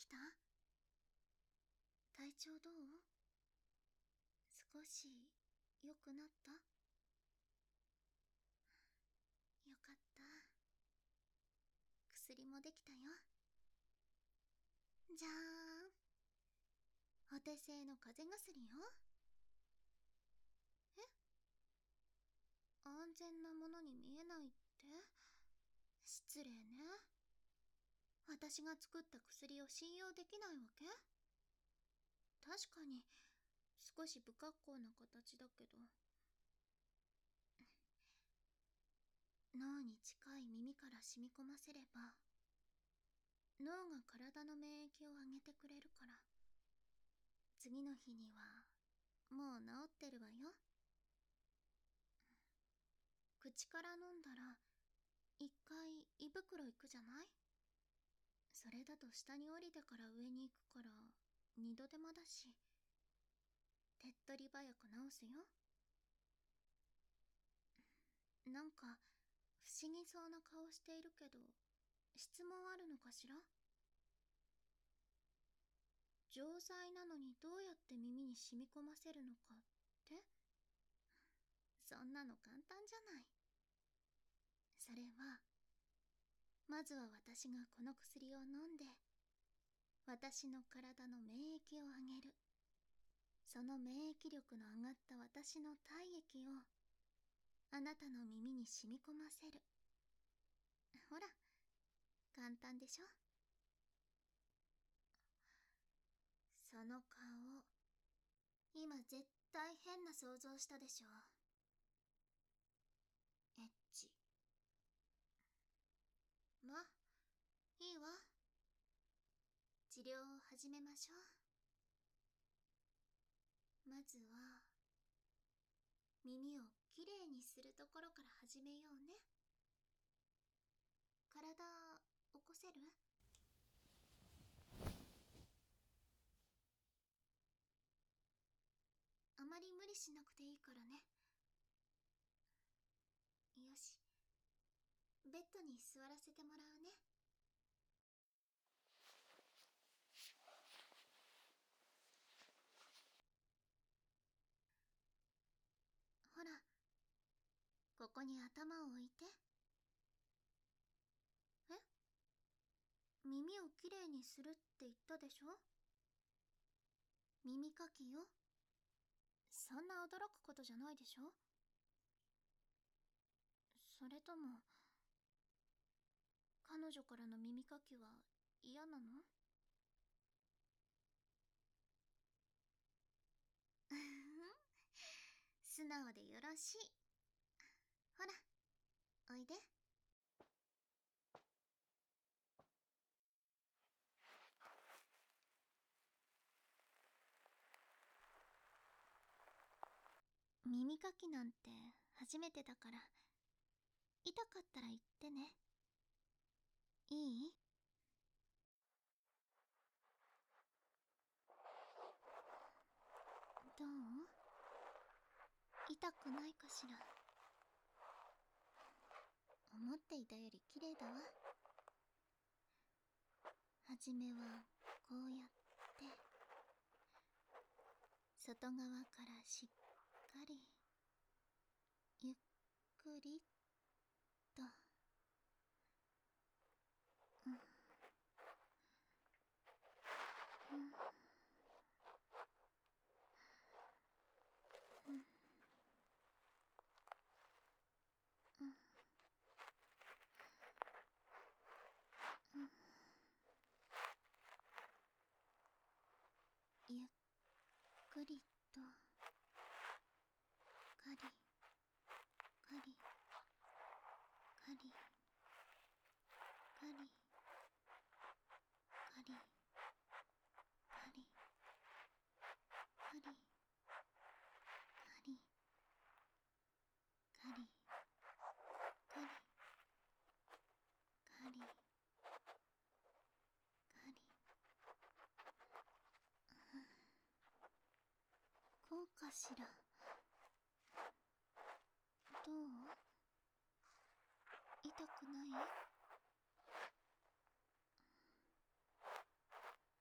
起きた？体調どう？少し良くなった？よかった。薬もできたよ。じゃーん。お手製の風邪薬よ。え？安全なものに見えないって？失礼ね。私が作った薬を信用できないわけ？確かに少し不格好な形だけど、脳に近い耳から染み込ませれば脳が体の免疫を上げてくれるから、次の日にはもう治ってるわよ。口から飲んだら一回胃袋行くじゃない？それだと下に降りてから上に行くから二度手間だし、手っ取り早く治すよ。なんか不思議そうな顔しているけど、質問あるのかしら？錠剤なのにどうやって耳に染み込ませるのかって？そんなの簡単じゃない。それは、まずは私がこの薬を飲んで、私の体の免疫を上げる。その免疫力の上がった私の体液を、あなたの耳に染み込ませる。ほら、簡単でしょ？その顔、今絶対変な想像したでしょ？エッチ。ま、いいわ。治療を始めましょう。まずは、耳をきれいにするところから始めようね。体、起こせる？あまり無理しなくていいからね。よし。ベッドに座らせてもらうね。ほら、ここに頭を置いて。え？耳をきれいにするって言ったでしょ？耳かきよ。そんな驚くことじゃないでしょ？それとも、彼女からの耳かきは嫌なの？うふふ、素直でよろしい。ほら、おいで。耳かきなんて初めてだから、痛かったら言ってね。いい？どう？痛くないかしら？思っていたより綺麗だわ。はじめはこうやって外側からしっかりゆっくりと、うんうんうんうんうん、ゆっくりとカリカリカリカリカリカリカリカリカリカリカリカリ、こうかしら？どう？痛くない？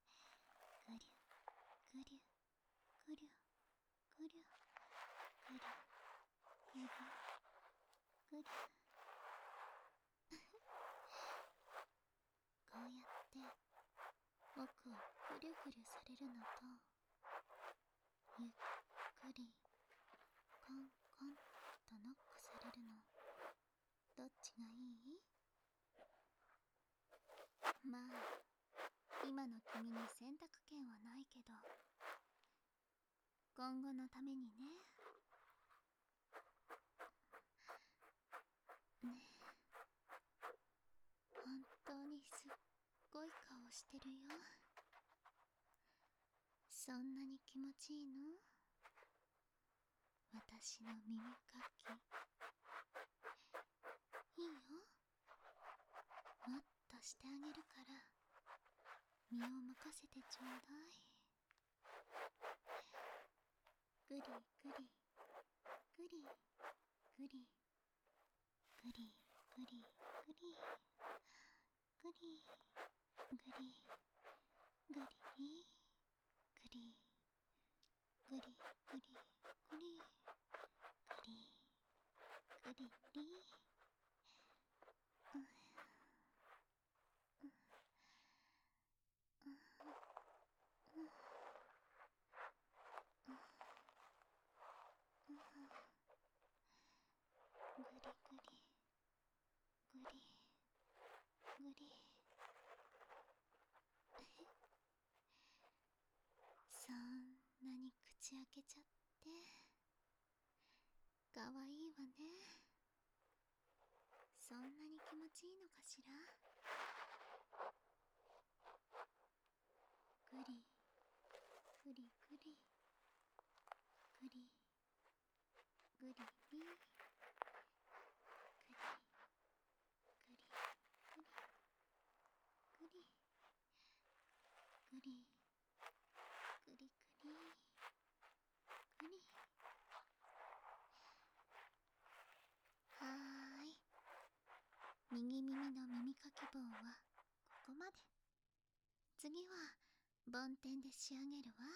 ぐりゅぐりゅぐりゅぐりゅぐりゅぐりゅぐりゅ。こうやって僕をぐりゅぐりゅされるのと、ゆっくりコンコンとノックされるの、どっちがいい？まあ今の君に選択権はないけど、今後のためにね。ねえ、本当にすっごい顔してるよ。そんなに気持ちいいの？私の耳かき。いいよ、もっとしてあげるから、身を任せてちょうだい。ぐりぐりぐりぐりぐりぐりぐりぐりぐりぐりぐりぐりぐりぐりぐりぐりぐり。ぐりぐりぐりぐり。そんなに口開けちゃってかわいいわね。そんなに気持ちいいのかしら。ぐりぐりぐりぐりぐりりぐりぐりぐりぐりぐりぐりぐりぐり。 右耳の耳かき棒はここまで。次は梵天で仕上げるわ。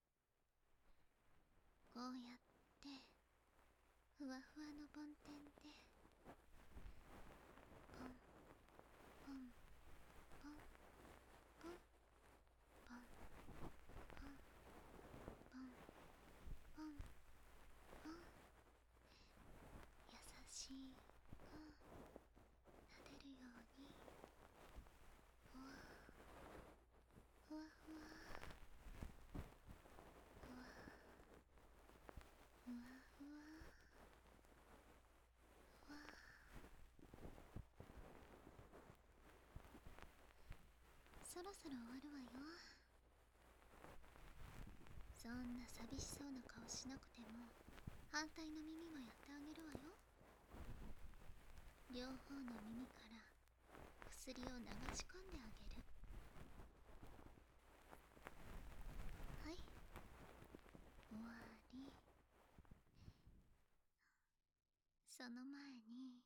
こうやってふわふわの梵天でポンポンポンポンポンポンポンポンポン、優しく撫でるように、ふわふわふわふわふわふわふわ。そろそろ終わるわよ。そんな寂しそうな顔しなくても反対の耳もやってあげるわよ。両方の耳から薬を流し込んであげる。はい、終わり。その前に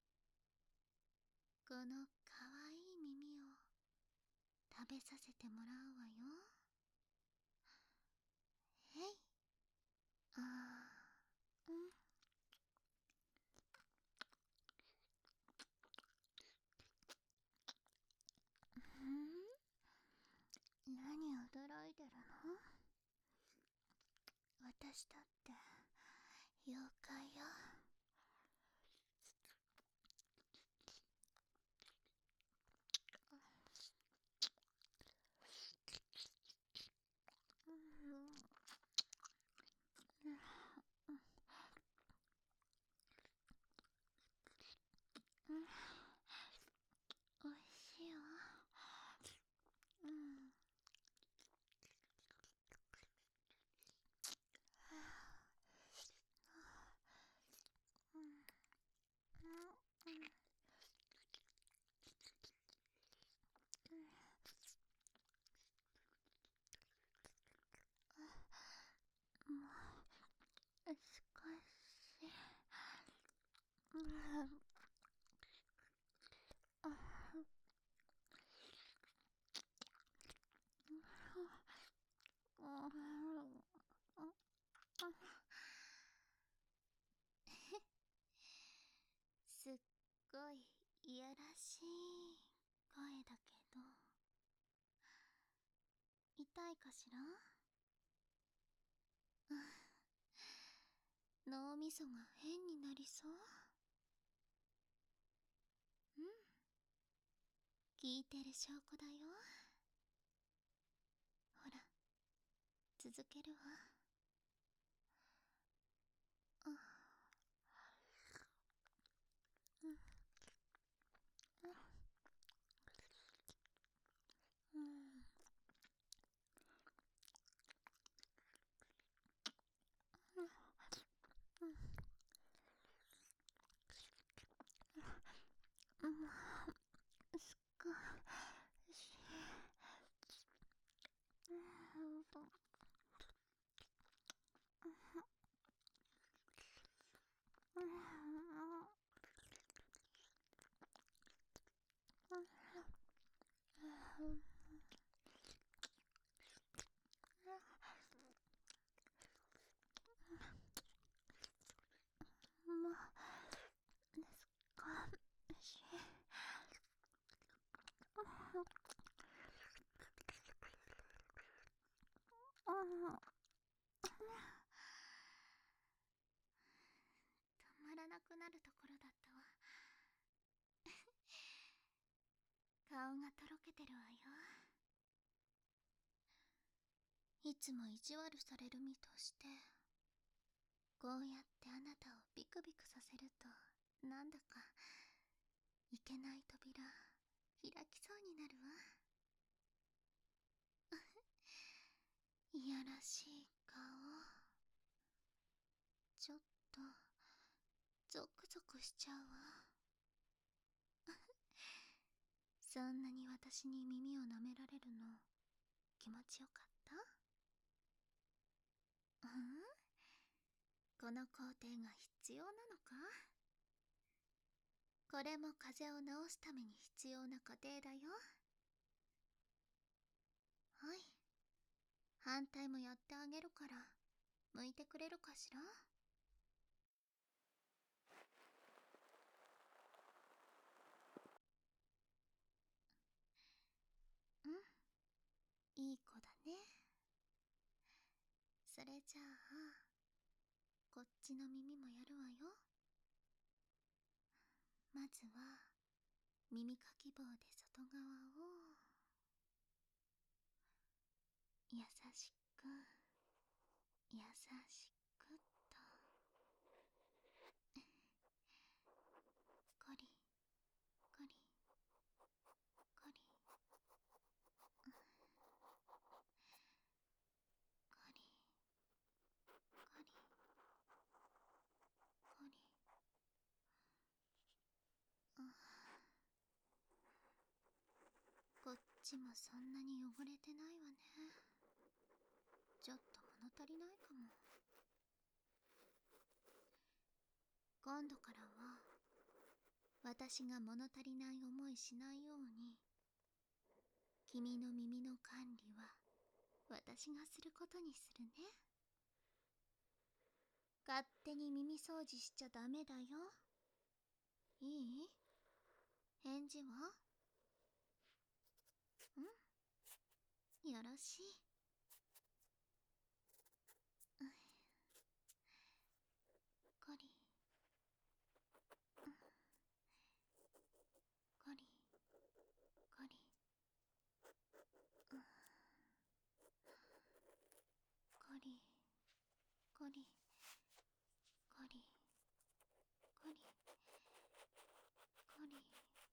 このかわいい耳を食べさせてもらうわよ。へい。あー、うん。何驚いてるの？私だって妖怪よ。おいしいわ。うん。もう少し。すっごいいやらしい声だけど、痛いかしら？脳みそが変になりそう？うん、聞いてる証拠だよ。ほら、続けるわ。あ、うん、うん、うん、うん、もう少し。うん、うん、もう少し。止まらなくなるところだったわ。顔がとろけてるわよ。いつも意地悪される身として、こうやってあなたをビクビクさせると、なんだかいけない扉開きそうになるわ。いやらしい顔、ちょっとゾクゾクしちゃうわ。そんなに私に耳を舐められるの気持ちよかった？うん、この工程が必要なのか？ここれも風邪を治すために必要な過程だよ。はい。反対もやってあげるから、向いてくれるかしら？うん、いい子だね。それじゃあ、こっちの耳もやるわよ。まずは、耳かき棒で外側を、優しく、優しくっと。コリ、コリ、コリ、コリ、コリ、コリ。こっちもそんなに汚れてないわね。ちょっと物足りないかも。今度からは私が物足りない思いしないように、君の耳の管理は私がすることにするね。勝手に耳掃除しちゃダメだよ。いい？返事は？よろしい。コリ、コリ、コリ、コリ、コリ、コリ、コリ、コリ、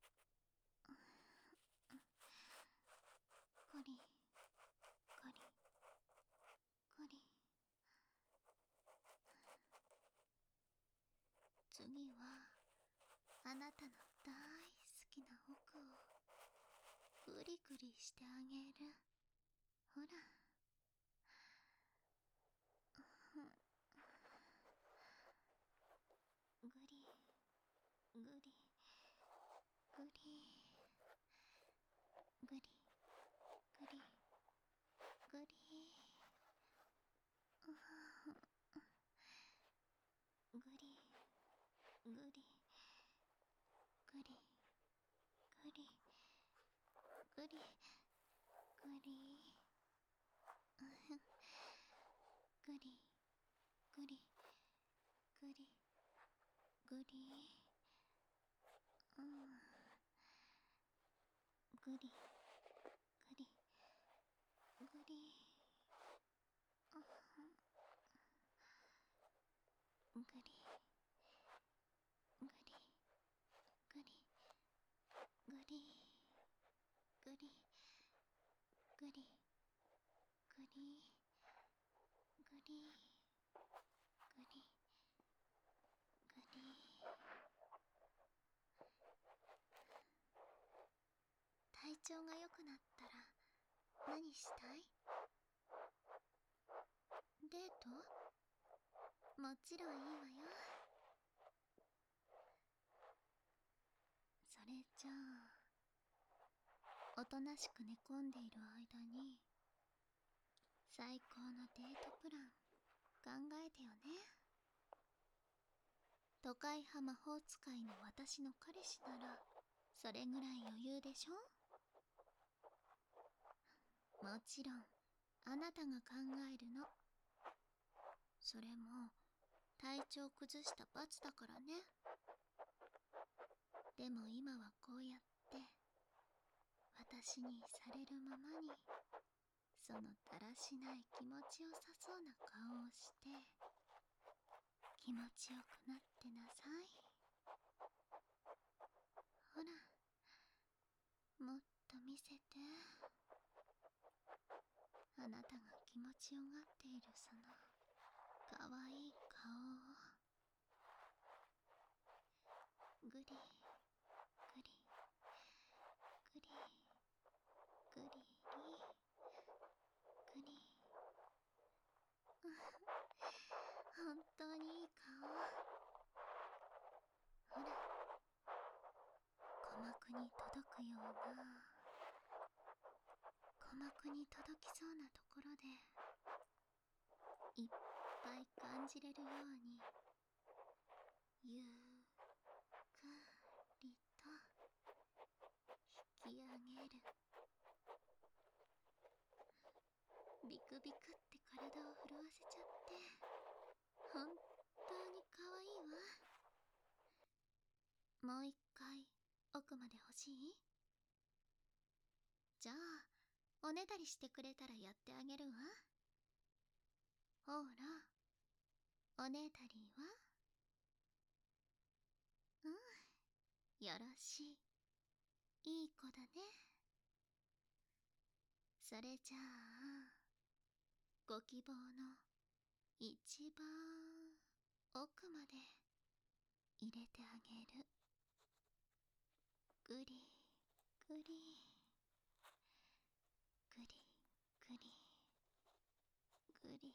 コリ、コリ、コリ。次はあなたの大好きな奥をグリグリしてあげる。ほら。グリ、グリ、グリ、グリ、グリ、グリ、グリ、グリ、グリ、グリ、グリ、グリ、グリ、グリ、グリ、グリ、グリ、うん、グリ、グリ、グリ、グリ、グリ、グリ、グリ、グリ、グリ、グリ、グリ、グリ、グリ、グリ。体調が良くなったら何したい？デート？もちろんいいわよ。それじゃあ、おとなしく寝込んでいる間に最高のデートプラン考えてよね。都会派魔法使いの私の彼氏ならそれぐらい余裕でしょ？もちろんあなたが考えるの。それも体調崩した罰だからね。でも今はこうやって私にされるままに、そのだらしない気持ちよさそうな顔をして気持ちよくなってなさい。ほら、もっと見せて。あなたが気持ちよがっているそのかわいい顔を。グリ、グリ、グリ、グリ、グリ、グリ。本当にいい顔。ほら、 届くような、鼓膜に届きそうなところでいっぱい感じれるように、ゆっくりと引き上げる。ビクビクって体を震わせちゃって本当に可愛いわ。もう一回奥まで欲しい？じゃあおねだりしてくれたらやってあげるわ。ほら、おねだりは？うん、よろしい。いい子だね。それじゃあ、ご希望の一番奥まで入れてあげる。ぐりぐりぐりぐりぐりり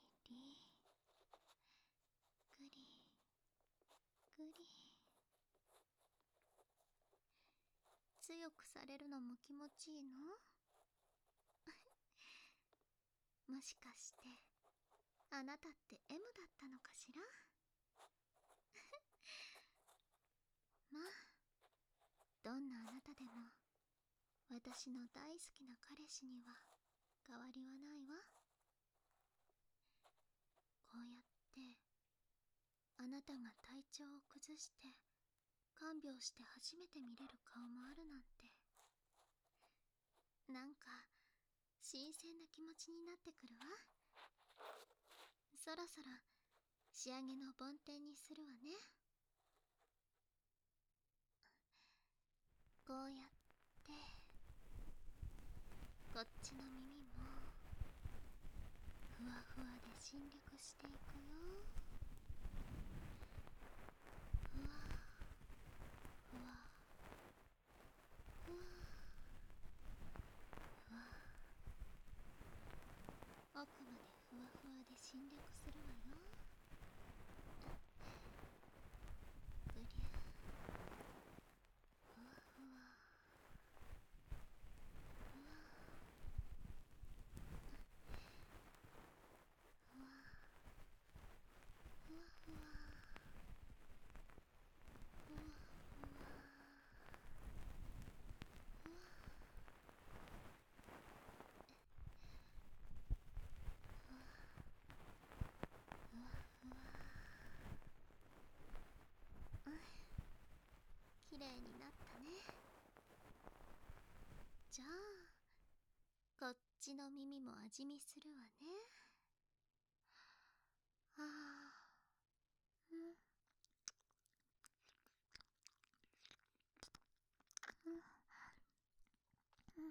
ぐりぐり。強くされるのも気持ちいいの？もしかしてあなたって M だったのかしら？まあ、どんなあなたでも私の大好きな彼氏には変わりはないわ。こうやってあなたが体調を崩して看病して初めて見れる顔もあるなんて、なんか新鮮な気持ちになってくるわ。そろそろ仕上げの梵天にするわね。こうやってこっちの耳もふわふわで侵略していくよ。ふわふわふわふわ、奥までふわふわで侵略するわよ。ぐりゃ、ふわふわふわふわふわふわふわふわふわ。ふわふわ。うん、きれいになったね。じゃあこっちの耳も味見するわね。はあ、うん、うん、うん、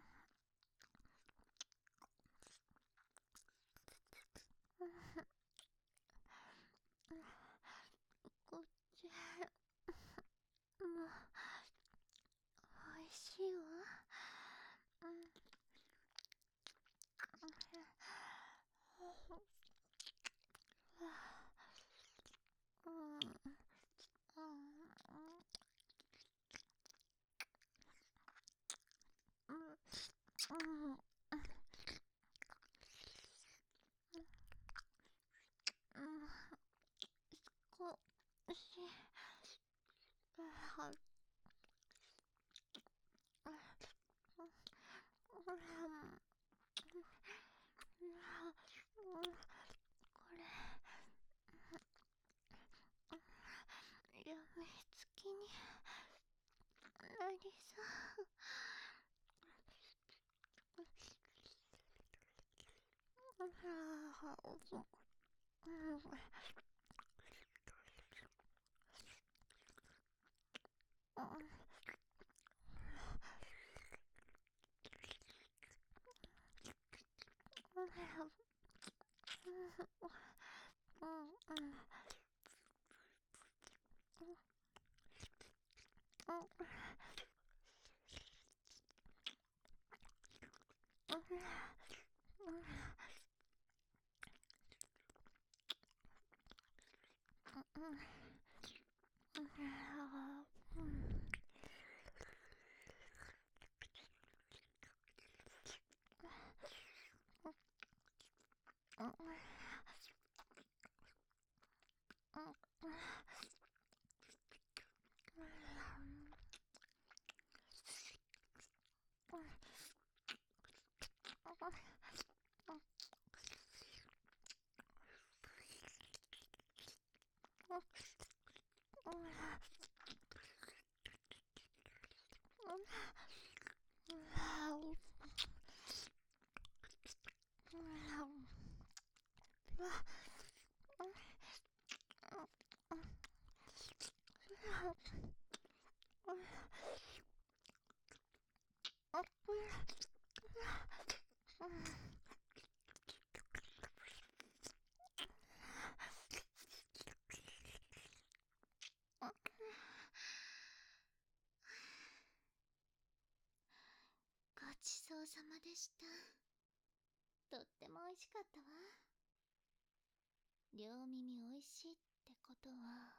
うん、こっちもおいしいわ。うん、うん、うん、うん、うん、うん、少し、はい、これ、やみつきになりそう。 ごちそうさまでした。とっても美味しかったわ。両耳美味しいってことは、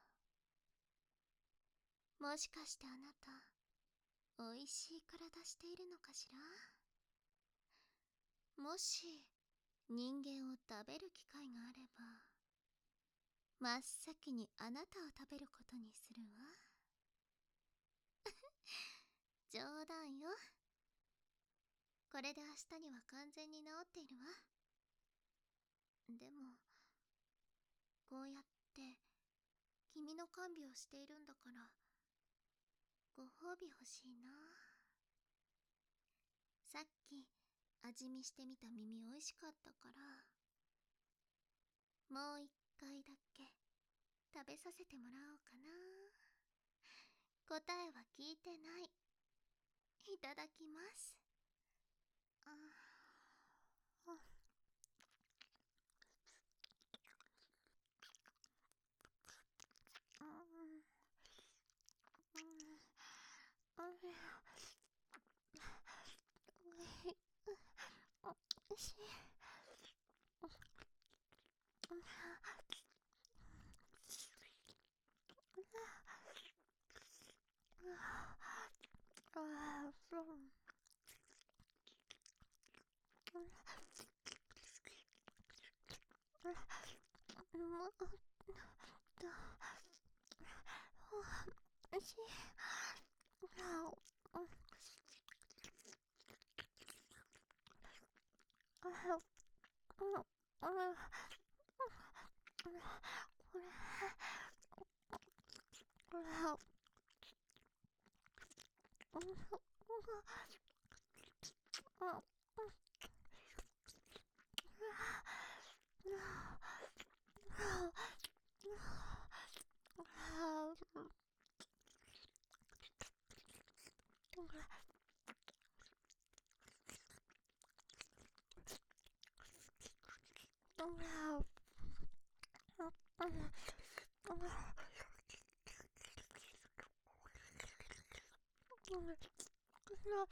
もしかしてあなた、美味しい体しているのかしら？もし、人間を食べる機会があれば、真っ先にあなたを食べることにするわ。冗談よ。これで明日には完全に治っているわ。でも、こうやって君の看病をしているんだから、ご褒美欲しいな。さっき味見してみた耳美味しかったから、もう一回だけ食べさせてもらおうかな。答えは聞いてない。いただきます。おいしい。